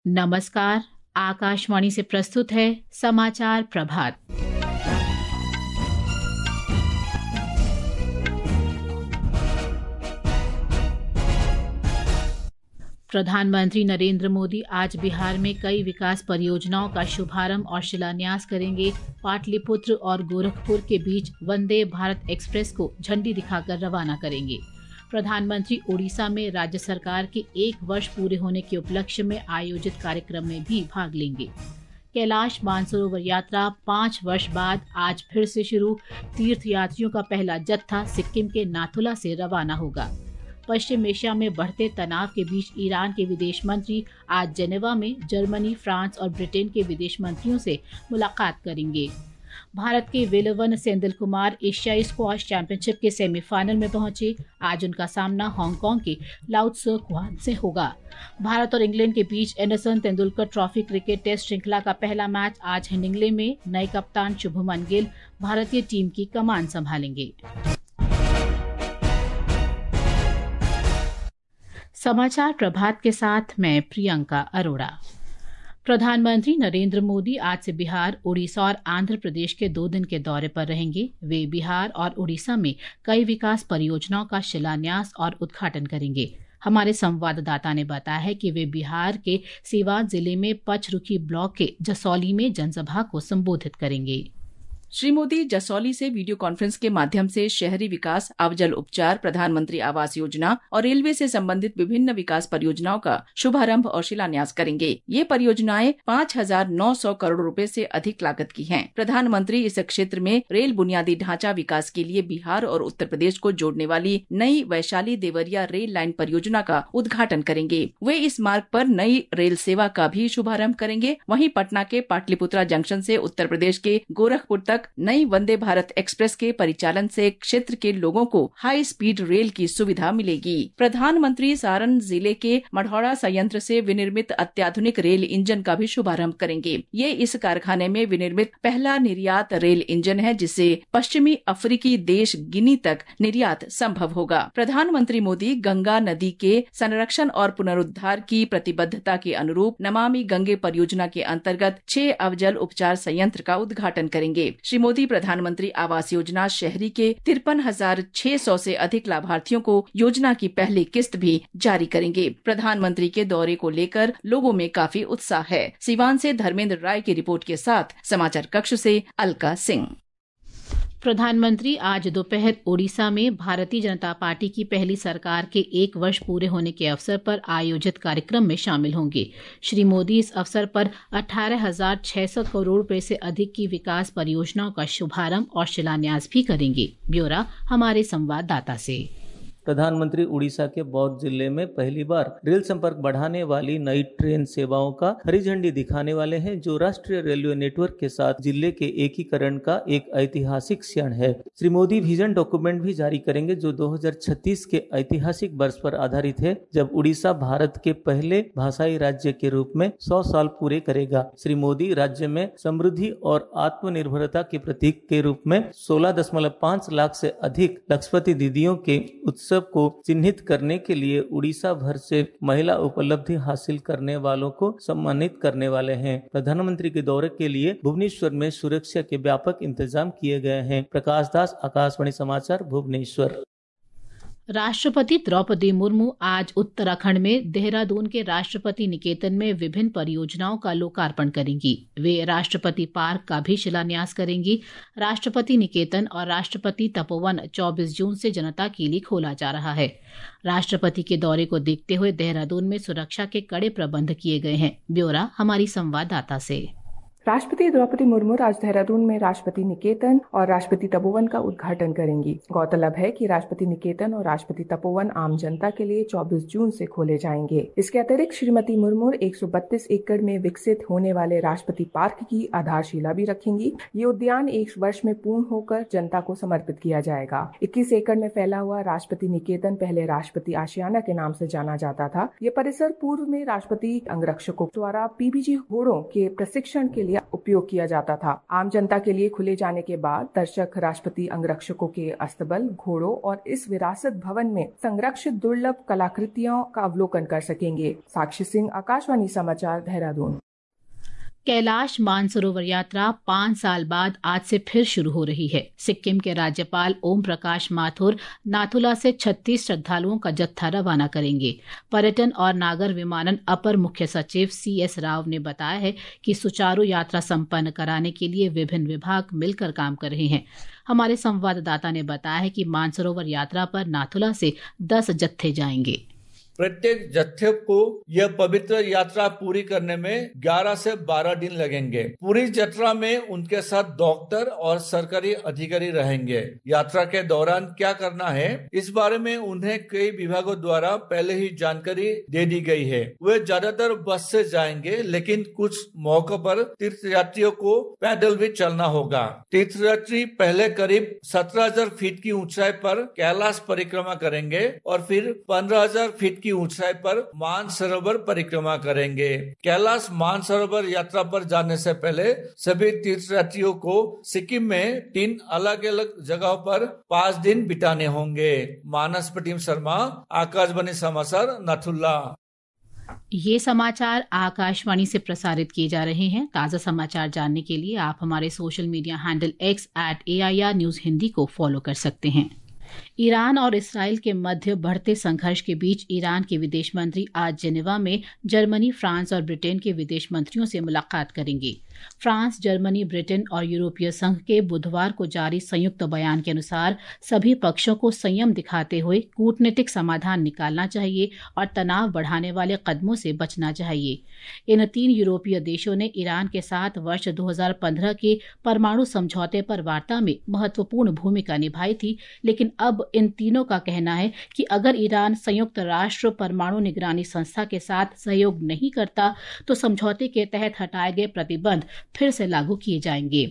नमस्कार। आकाशवाणी से प्रस्तुत है समाचार प्रभात। प्रधानमंत्री नरेंद्र मोदी आज बिहार में कई विकास परियोजनाओं का शुभारंभ और शिलान्यास करेंगे। पाटलिपुत्र और गोरखपुर के बीच वंदे भारत एक्सप्रेस को झंडी दिखाकर रवाना करेंगे। प्रधानमंत्री ओडिशा में राज्य सरकार के 1 वर्ष पूरे होने के उपलक्ष्य में आयोजित कार्यक्रम में भी भाग लेंगे। कैलाश मानसरोवर यात्रा 5 वर्ष बाद आज फिर से शुरू। तीर्थयात्रियों का पहला जत्था सिक्किम के नाथुला से रवाना होगा। पश्चिम एशिया में बढ़ते तनाव के बीच ईरान के विदेश मंत्री आज जेनेवा में जर्मनी, फ्रांस और ब्रिटेन के विदेश मंत्रियों से मुलाकात करेंगे। भारत के वेलवन सेंथिल कुमार एशियाई स्क्वॉश चैंपियनशिप के सेमीफाइनल में पहुंचे। आज उनका सामना हांगकांग के लाओ त्से क्वान से होगा। भारत और इंग्लैंड के बीच Anderson Tendulkar trophy cricket test श्रृंखला का पहला मैच आज हेडिंग्ले में नए कप्तान शुभमन गिल भारतीय टीम की कमान संभालेंगे। समाचार प्रभात के साथ मैं प्रियंका अरोड़ा। प्रधानमंत्री नरेंद्र मोदी आज से बिहार, उड़ीसा और आंध्र प्रदेश के 2 दिन के दौरे पर रहेंगे। वे बिहार और उड़ीसा में कई विकास परियोजनाओं का शिलान्यास और उद्घाटन करेंगे। हमारे संवाददाता ने बताया है कि वे बिहार के सीवान जिले में पचरुखी ब्लॉक के जसौली में जनसभा को संबोधित करेंगे। श्री मोदी जसौली से वीडियो कॉन्फ्रेंस के माध्यम से शहरी विकास, अवजल उपचार, प्रधानमंत्री आवास योजना और रेलवे से संबंधित विभिन्न विकास परियोजनाओं का शुभारंभ और शिलान्यास करेंगे। ये परियोजनाएं 5,900 करोड़ रुपए से अधिक लागत की हैं। प्रधानमंत्री इस क्षेत्र में रेल बुनियादी ढांचा विकास के लिए बिहार और उत्तर प्रदेश को जोड़ने वाली नई वैशाली देवरिया रेल लाइन परियोजना का उद्घाटन करेंगे। वे इस मार्ग पर नई रेल सेवा का भी शुभारंभ करेंगे। वहीं पटना के पाटलिपुत्रा जंक्शन से उत्तर प्रदेश के गोरखपुर तक नई वंदे भारत एक्सप्रेस के परिचालन से क्षेत्र के लोगों को हाई स्पीड रेल की सुविधा मिलेगी। प्रधानमंत्री सारण जिले के मढ़ौरा संयंत्र से विनिर्मित अत्याधुनिक रेल इंजन का भी शुभारंभ करेंगे। ये इस कारखाने में विनिर्मित पहला निर्यात रेल इंजन है, जिससे पश्चिमी अफ्रीकी देश गिनी तक निर्यात संभव होगा। प्रधानमंत्री मोदी गंगा नदी के संरक्षण और पुनरुद्धार की प्रतिबद्धता के अनुरूप नमामि गंगे परियोजना के अंतर्गत 6 अवजल उपचार संयंत्र का उद्घाटन करेंगे। श्री मोदी प्रधानमंत्री आवास योजना शहरी के 53,600 से अधिक लाभार्थियों को योजना की पहली किस्त भी जारी करेंगे। प्रधानमंत्री के दौरे को लेकर लोगों में काफी उत्साह है। सीवान से धर्मेंद्र राय की रिपोर्ट के साथ समाचार कक्ष से अलका सिंह। प्रधानमंत्री आज दोपहर ओडिशा में भारतीय जनता पार्टी की पहली सरकार के 1 वर्ष पूरे होने के अवसर पर आयोजित कार्यक्रम में शामिल होंगे। श्री मोदी इस अवसर पर 18,600 करोड़ रुपए से अधिक की विकास परियोजनाओं का शुभारंभ और शिलान्यास भी करेंगे। ब्यौरा हमारे संवाददाता से। प्रधानमंत्री उड़ीसा के बौद्ध जिले में पहली बार रेल संपर्क बढ़ाने वाली नई ट्रेन सेवाओं का हरी झंडी दिखाने वाले हैं, जो राष्ट्रीय रेलवे नेटवर्क के साथ जिले के एकीकरण का एक ऐतिहासिक क्षण है। श्री मोदी विजन डॉक्यूमेंट भी जारी करेंगे, जो 2036 के ऐतिहासिक वर्ष पर आधारित है, जब उड़ीसा भारत के पहले भाषाई राज्य के रूप में 100 साल पूरे करेगा। श्री मोदी राज्य में समृद्धि और आत्मनिर्भरता के प्रतीक के रूप में 16.5 लाख से अधिक लखपति दीदियों के उत्सव को चिन्हित करने के लिए उड़ीसा भर से महिला उपलब्धि हासिल करने वालों को सम्मानित करने वाले हैं। प्रधानमंत्री के दौरे के लिए भुवनेश्वर में सुरक्षा के व्यापक इंतजाम किए गए हैं। प्रकाश दास, आकाशवाणी समाचार, भुवनेश्वर। राष्ट्रपति द्रौपदी मुर्मू आज उत्तराखंड में देहरादून के राष्ट्रपति निकेतन में विभिन्न परियोजनाओं का लोकार्पण करेंगी। वे राष्ट्रपति पार्क का भी शिलान्यास करेंगी। राष्ट्रपति निकेतन और राष्ट्रपति तपोवन 24 जून से जनता के लिए खोला जा रहा है। राष्ट्रपति के दौरे को देखते हुए देहरादून में सुरक्षा के कड़े प्रबंध किए गए हैं। ब्यौरा हमारी संवाददाता से। राष्ट्रपति द्रौपदी मुर्मू आज देहरादून में राष्ट्रपति निकेतन और राष्ट्रपति तपोवन का उद्घाटन करेंगी। गौरतलब है कि राष्ट्रपति निकेतन और राष्ट्रपति तपोवन आम जनता के लिए 24 जून से खोले जाएंगे। इसके अतिरिक्त श्रीमती मुर्मू 132 एकड़ में विकसित होने वाले राष्ट्रपति पार्क की आधारशिला भी रखेंगी। ये उद्यान 1 वर्ष में पूर्ण होकर जनता को समर्पित किया जाएगा। 21 एकड़ में फैला हुआ राष्ट्रपति निकेतन पहले राष्ट्रपति आशियाना के नाम से जाना जाता था। ये परिसर पूर्व में राष्ट्रपति अंगरक्षकों द्वारा पीबीजी घोड़ों के प्रशिक्षण के लिए उपयोग किया जाता था। आम जनता के लिए खुले जाने के बाद दर्शक राष्ट्रपति अंगरक्षकों के अस्तबल, घोड़ों और इस विरासत भवन में संरक्षित दुर्लभ कलाकृतियों का अवलोकन कर सकेंगे। साक्षी सिंह, आकाशवाणी समाचार, देहरादून। कैलाश मानसरोवर यात्रा 5 साल बाद आज से फिर शुरू हो रही है। सिक्किम के राज्यपाल ओम प्रकाश माथुर नाथुला से 36 श्रद्धालुओं का जत्था रवाना करेंगे। पर्यटन और नागर विमानन अपर मुख्य सचिव CS राव ने बताया है कि सुचारू यात्रा संपन्न कराने के लिए विभिन्न विभाग मिलकर काम कर रहे हैं। हमारे संवाददाता ने बताया है कि मानसरोवर यात्रा पर नाथुला से 10 जत्थे जाएंगे। प्रत्येक जत्थे को यह पवित्र यात्रा पूरी करने में 11 से 12 दिन लगेंगे। पूरी यात्रा में उनके साथ डॉक्टर और सरकारी अधिकारी रहेंगे। यात्रा के दौरान क्या करना है, इस बारे में उन्हें कई विभागों द्वारा पहले ही जानकारी दे दी गई है। वे ज्यादातर बस से जाएंगे, लेकिन कुछ मौकों पर तीर्थयात्रियों को पैदल भी चलना होगा। तीर्थयात्री पहले करीब 17,000 फीट की ऊंचाई पर कैलाश परिक्रमा करेंगे और फिर 15,000 फीट की ऊंचाई पर मानसरोवर परिक्रमा करेंगे। कैलाश मानसरोवर यात्रा पर जाने से पहले सभी तीर्थयात्रियों को सिक्किम में 3 अलग अलग जगहों पर 5 दिन बिताने होंगे। मानस प्रतिम शर्मा, आकाशवाणी समाचार, नाथुला। ये समाचार आकाशवाणी से प्रसारित किए जा रहे हैं। ताज़ा समाचार जानने के लिए आप हमारे social media handle X @AIR News Hindi को फॉलो कर सकते हैं। ईरान और इसराइल के मध्य बढ़ते संघर्ष के बीच ईरान के विदेश मंत्री आज जेनेवा में जर्मनी, फ्रांस और ब्रिटेन के विदेश मंत्रियों से मुलाकात करेंगे। फ्रांस, जर्मनी, ब्रिटेन और यूरोपीय संघ के बुधवार को जारी संयुक्त बयान के अनुसार सभी पक्षों को संयम दिखाते हुए कूटनीतिक समाधान निकालना चाहिए और तनाव बढ़ाने वाले कदमों से बचना चाहिए। इन 3 यूरोपीय देशों ने ईरान के साथ वर्ष 2015 के परमाणु समझौते पर वार्ता में महत्वपूर्ण भूमिका निभाई थी, लेकिन अब इन तीनों का कहना है कि अगर ईरान संयुक्त राष्ट्र परमाणु निगरानी संस्था के साथ सहयोग नहीं करता तो समझौते के तहत हटाए गए प्रतिबंध फिर से लागू किए जाएंगे।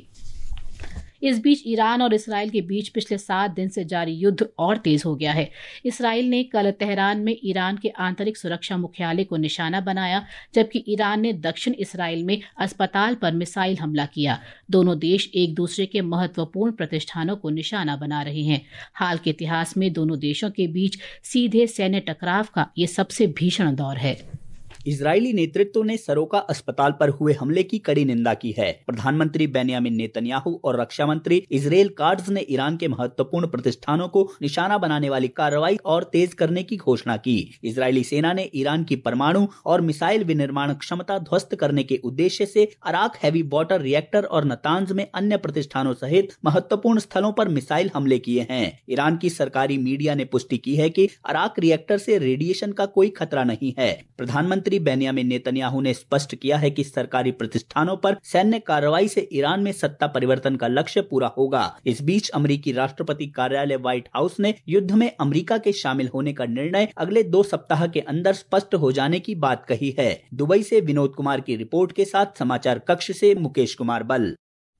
इस बीच ईरान और इसराइल के बीच पिछले 7 दिन से जारी युद्ध और तेज हो गया है। इसराइल ने कल तेहरान में ईरान के आंतरिक सुरक्षा मुख्यालय को निशाना बनाया, जबकि ईरान ने दक्षिण इसराइल में अस्पताल पर मिसाइल हमला किया। दोनों देश एक दूसरे के महत्वपूर्ण प्रतिष्ठानों को निशाना बना रहे हैं। हाल के इतिहास में दोनों देशों के बीच सीधे सैन्य टकराव का ये सबसे भीषण दौर है। इजरायली नेतृत्व ने सरोका अस्पताल पर हुए हमले की कड़ी निंदा की है। प्रधानमंत्री बेन्यामिन नेतन्याहू और रक्षा मंत्री इजराइल काट्ज ने ईरान के महत्वपूर्ण प्रतिष्ठानों को निशाना बनाने वाली कार्रवाई और तेज करने की घोषणा की। इजरायली सेना ने ईरान की परमाणु और मिसाइल विनिर्माण क्षमता ध्वस्त करने के उद्देश्य से अराक हैवी वाटर रिएक्टर और नतांज में अन्य प्रतिष्ठानों सहित महत्वपूर्ण स्थलों पर मिसाइल हमले किए हैं। ईरान की सरकारी मीडिया ने पुष्टि की है कि अराक रिएक्टर से रेडिएशन का कोई खतरा नहीं है। प्रधानमंत्री बेन्यामिन नेतन्याहू ने स्पष्ट किया है कि सरकारी प्रतिष्ठानों पर सैन्य कार्रवाई से ईरान में सत्ता परिवर्तन का लक्ष्य पूरा होगा। इस बीच अमेरिकी राष्ट्रपति कार्यालय व्हाइट हाउस ने युद्ध में अमेरिका के शामिल होने का निर्णय अगले 2 सप्ताह के अंदर स्पष्ट हो जाने की बात कही है। दुबई से विनोद कुमार की रिपोर्ट के साथ समाचार कक्ष से मुकेश कुमार बल।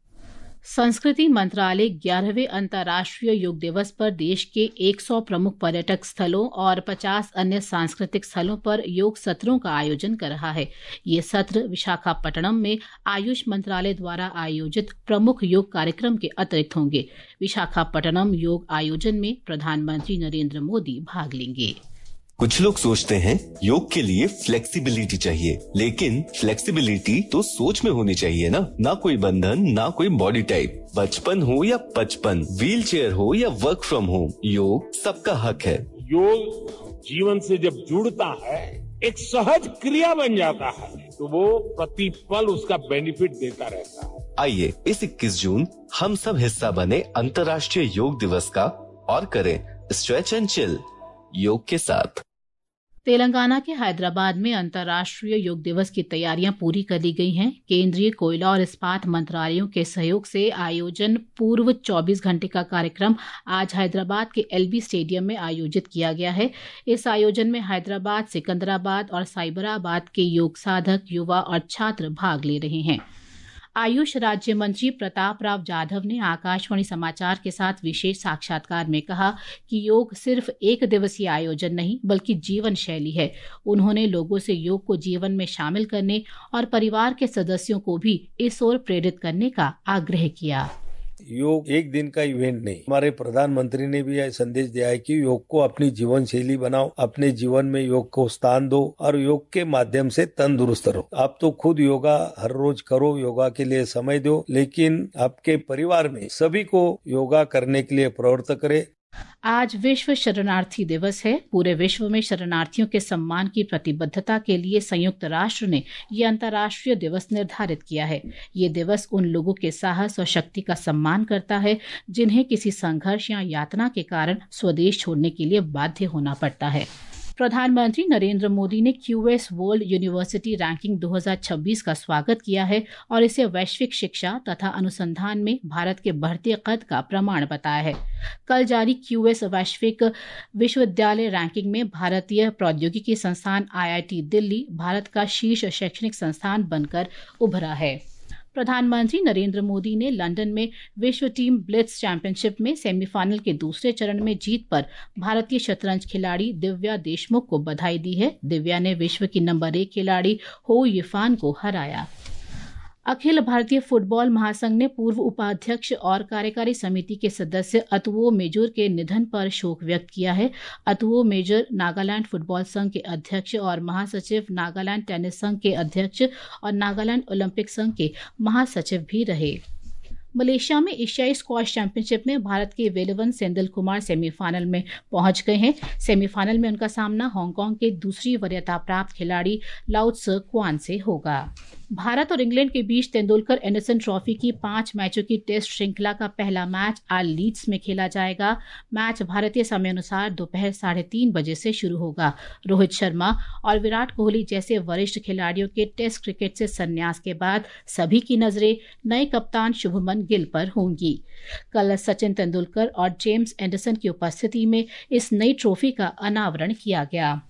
संस्कृति मंत्रालय 11वें अंतर्राष्ट्रीय योग दिवस पर देश के 100 प्रमुख पर्यटक स्थलों और 50 अन्य सांस्कृतिक स्थलों पर योग सत्रों का आयोजन कर रहा है। ये सत्र विशाखापट्टनम में आयुष मंत्रालय द्वारा आयोजित प्रमुख योग कार्यक्रम के अतिरिक्त होंगे। विशाखापट्टनम योग आयोजन में प्रधानमंत्री नरेंद्र मोदी भाग लेंगे। कुछ लोग सोचते हैं योग के लिए फ्लेक्सिबिलिटी चाहिए, लेकिन फ्लेक्सिबिलिटी तो सोच में होनी चाहिए ना कोई बंधन, ना कोई बॉडी टाइप। बचपन हो या 55, व्हील चेयर हो या वर्क फ्रॉम होम, योग सबका हक है। योग जीवन से जब जुड़ता है, एक सहज क्रिया बन जाता है, तो वो प्रतिपल उसका बेनिफिट देता रहता है। आइए इस 21 जून हम सब हिस्सा बने अंतर्राष्ट्रीय योग दिवस का और करें स्ट्रेच एंड चिल योग के साथ। तेलंगाना के हैदराबाद में अंतर्राष्ट्रीय योग दिवस की तैयारियां पूरी कर ली गई हैं। केंद्रीय कोयला और इस्पात मंत्रालयों के सहयोग से आयोजन पूर्व 24 घंटे का कार्यक्रम आज हैदराबाद के LB स्टेडियम में आयोजित किया गया है। इस आयोजन में हैदराबाद, सिकंदराबाद और साइबराबाद के योग साधक, युवा और छात्र भाग ले रहे हैं। आयुष राज्य मंत्री प्रताप राव जाधव ने आकाशवाणी समाचार के साथ विशेष साक्षात्कार में कहा कि योग सिर्फ एक दिवसीय आयोजन नहीं बल्कि जीवन शैली है। उन्होंने लोगों से योग को जीवन में शामिल करने और परिवार के सदस्यों को भी इस ओर प्रेरित करने का आग्रह किया। योग एक दिन का इवेंट नहीं। हमारे प्रधानमंत्री ने भी यह संदेश दिया है कि योग को अपनी जीवन शैली बनाओ, अपने जीवन में योग को स्थान दो और योग के माध्यम से तंदुरुस्त रहो। आप तो खुद योगा हर रोज करो, योगा के लिए समय दो, लेकिन आपके परिवार में सभी को योगा करने के लिए प्रवृत्त करें। आज विश्व शरणार्थी दिवस है। पूरे विश्व में शरणार्थियों के सम्मान की प्रतिबद्धता के लिए संयुक्त राष्ट्र ने ये अंतर्राष्ट्रीय दिवस निर्धारित किया है। ये दिवस उन लोगों के साहस और शक्ति का सम्मान करता है जिन्हें किसी संघर्ष या यातना के कारण स्वदेश छोड़ने के लिए बाध्य होना पड़ता है। प्रधानमंत्री नरेंद्र मोदी ने क्यूएस वर्ल्ड यूनिवर्सिटी रैंकिंग 2026 का स्वागत किया है और इसे वैश्विक शिक्षा तथा अनुसंधान में भारत के बढ़ते कद का प्रमाण बताया है। कल जारी क्यूएस वैश्विक विश्वविद्यालय रैंकिंग में भारतीय प्रौद्योगिकी संस्थान IIT दिल्ली भारत का शीर्ष शैक्षणिक संस्थान बनकर उभरा है। प्रधानमंत्री नरेंद्र मोदी ने लंदन में विश्व टीम ब्लिट्ज चैंपियनशिप में सेमीफाइनल के दूसरे चरण में जीत पर भारतीय शतरंज खिलाड़ी दिव्या देशमुख को बधाई दी है। दिव्या ने विश्व की नंबर 1 खिलाड़ी हो यिफान को हराया। अखिल भारतीय फुटबॉल महासंघ ने पूर्व उपाध्यक्ष और कार्यकारी समिति के सदस्य अतुओ मेजुर के निधन पर शोक व्यक्त किया है। अतुओ मेजुर नागालैंड फुटबॉल संघ के अध्यक्ष और महासचिव, नागालैंड टेनिस संघ के अध्यक्ष और नागालैंड ओलंपिक संघ के महासचिव भी रहे। मलेशिया में एशियाई स्क्वॉश चैंपियनशिप में भारत के वेलवन सेंदिल कुमार सेमीफाइनल में पहुंच गए हैं। सेमीफाइनल में उनका सामना हांगकांग के दूसरी वरीयता प्राप्त खिलाड़ी लाउ त्से क्वान से होगा। भारत और इंग्लैंड के बीच तेंदुलकर एंडरसन ट्रॉफी की 5 मैचों की टेस्ट श्रृंखला का पहला मैच आज लीड्स में खेला जाएगा। मैच भारतीय समय अनुसार दोपहर 3:30 बजे से शुरू होगा। रोहित शर्मा और विराट कोहली जैसे वरिष्ठ खिलाड़ियों के टेस्ट क्रिकेट से संन्यास के बाद सभी की नजरें नए कप्तान शुभमन गिल पर होंगी। कल सचिन तेंदुलकर और जेम्स एंडरसन की उपस्थिति में इस नई ट्रॉफी का अनावरण किया गया।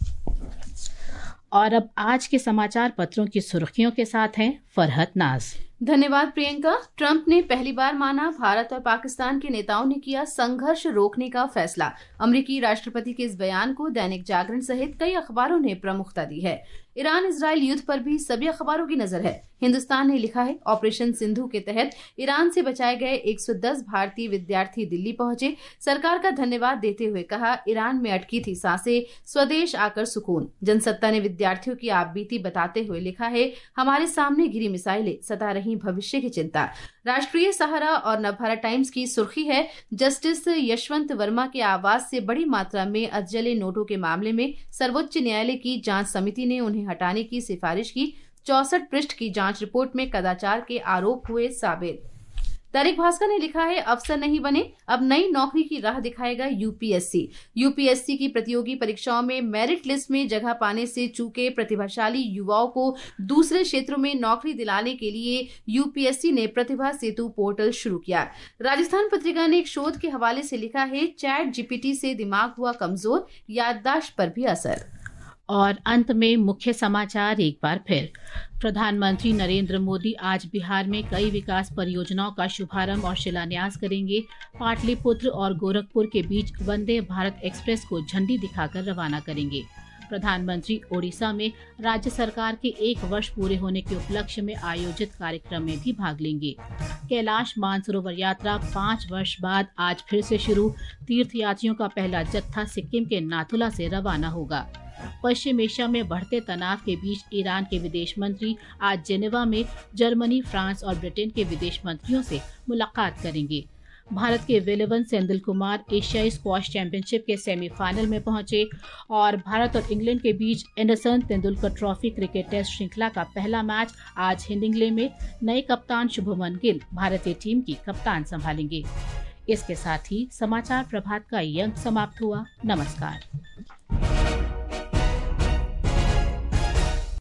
और अब आज के समाचार पत्रों की सुर्खियों के साथ हैं फरहत नाज। धन्यवाद प्रियंका। ट्रंप ने पहली बार माना भारत और पाकिस्तान के नेताओं ने किया संघर्ष रोकने का फैसला। अमेरिकी राष्ट्रपति के इस बयान को दैनिक जागरण सहित कई अखबारों ने प्रमुखता दी है। ईरान इजराइल युद्ध पर भी सभी अखबारों की नजर है। हिंदुस्तान ने लिखा है, ऑपरेशन सिंधु के तहत ईरान से बचाए गए 110 भारतीय विद्यार्थी दिल्ली पहुंचे। सरकार का धन्यवाद देते हुए कहा, ईरान में अटकी थी सांसें, स्वदेश आकर सुकून। जनसत्ता ने विद्यार्थियों की आपबीती बताते हुए लिखा है, हमारे सामने गिरी मिसाइलें सता रही भविष्य की चिंता। राष्ट्रीय सहारा और नवभारत टाइम्स की सुर्खी है, जस्टिस यशवंत वर्मा के आवास से बड़ी मात्रा में अधजले नोटों के मामले में सर्वोच्च न्यायालय की जांच समिति ने उन्हें हटाने की सिफारिश की। 64 पृष्ठ की जांच रिपोर्ट में कदाचार के आरोप हुए साबित। दैनिक भास्कर ने लिखा है, अफसर नहीं बने, अब नई नौकरी की राह दिखाएगा यूपीएससी। यूपीएससी की प्रतियोगी परीक्षाओं में मेरिट लिस्ट में जगह पाने से चूके प्रतिभाशाली युवाओं को दूसरे क्षेत्रों में नौकरी दिलाने के लिए यूपीएससी ने प्रतिभा सेतु पोर्टल शुरू किया। राजस्थान पत्रिका ने एक शोध के हवाले से लिखा है, चैट जीपीटी से दिमाग हुआ कमजोर, याददाश्त पर भी असर। और अंत में मुख्य समाचार एक बार फिर। प्रधानमंत्री नरेंद्र मोदी आज बिहार में कई विकास परियोजनाओं का शुभारंभ और शिलान्यास करेंगे। पाटलिपुत्र और गोरखपुर के बीच वंदे भारत एक्सप्रेस को झंडी दिखाकर रवाना करेंगे। प्रधानमंत्री ओडिशा में राज्य सरकार के 1 वर्ष पूरे होने के उपलक्ष्य में आयोजित कार्यक्रम में भी भाग लेंगे। कैलाश मानसरोवर यात्रा 5 वर्ष बाद आज फिर से शुरू। तीर्थयात्रियों का पहला जत्था सिक्किम के नाथुला से रवाना होगा। पश्चिम एशिया में बढ़ते तनाव के बीच ईरान के विदेश मंत्री आज जेनेवा में जर्मनी, फ्रांस और ब्रिटेन के विदेश मंत्रियों से मुलाकात करेंगे। भारत के वेलवन सेंदिल कुमार एशियाई स्क्वॉश चैंपियनशिप के सेमीफाइनल में पहुंचे और भारत और इंग्लैंड के बीच Anderson Tendulkar trophy cricket test श्रृंखला का पहला मैच आज हिंडिंगले में नए कप्तान शुभमन गिल भारतीय टीम की कप्तान संभालेंगे। इसके साथ ही समाचार प्रभात का ये अंक समाप्त हुआ। नमस्कार।